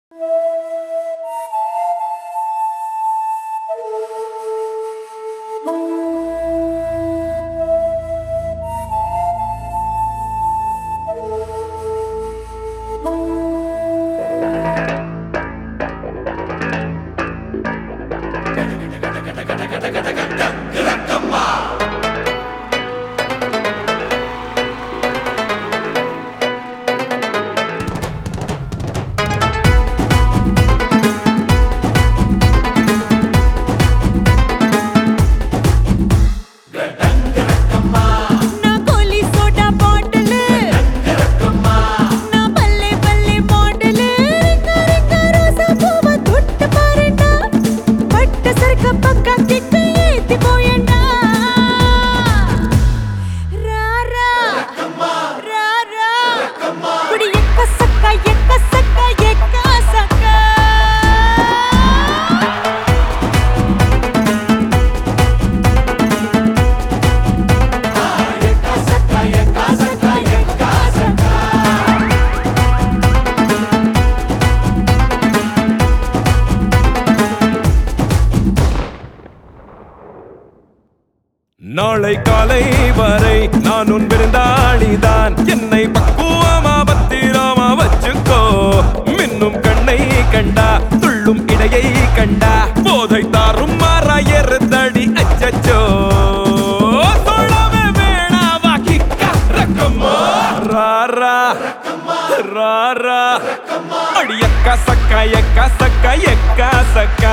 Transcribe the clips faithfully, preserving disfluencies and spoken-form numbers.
நாளை காலை வரை நான் உன் விருந்தாளிதான். என்னை பக்குவமா பத்திரமா வச்சுக்கோ. மின்னும் கண்ணை கண்டா துள்ளும் இடையை கண்டா போதை தாரும் மாறா எருதடி அச்சச்சோ. சொல்லவே வேணாவா கிக்கா ரக்கம்மா ராரா ராரா அடி எக்கா சக்கா எக்கா சக்கா எக்கா சக்கா.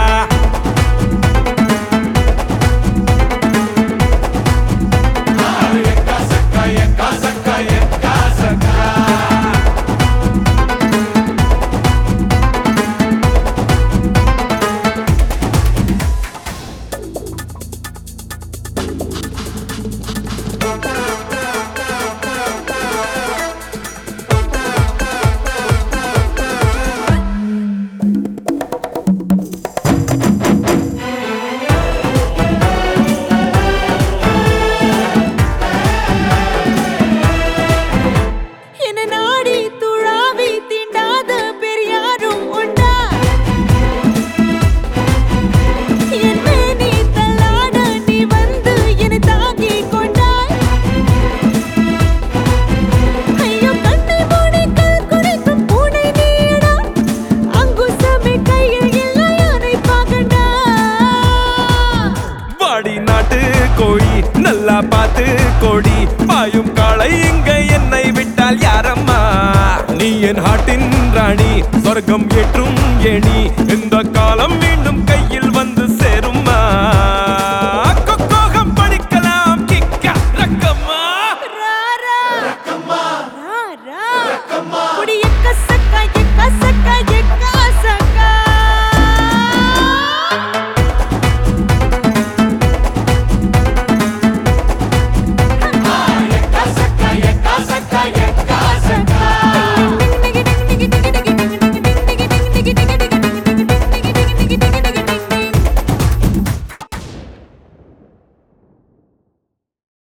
கோழி நல்லா பார்த்து கோடி பாயும் காளை இங்க என்னை விட்டால் யாரம்மா. நீ என் ஹாட்டின் ராணி சொர்க்கம் ஏற்றும் ஏணி. இந்த காலம் மீண்டும் கையில் வந்து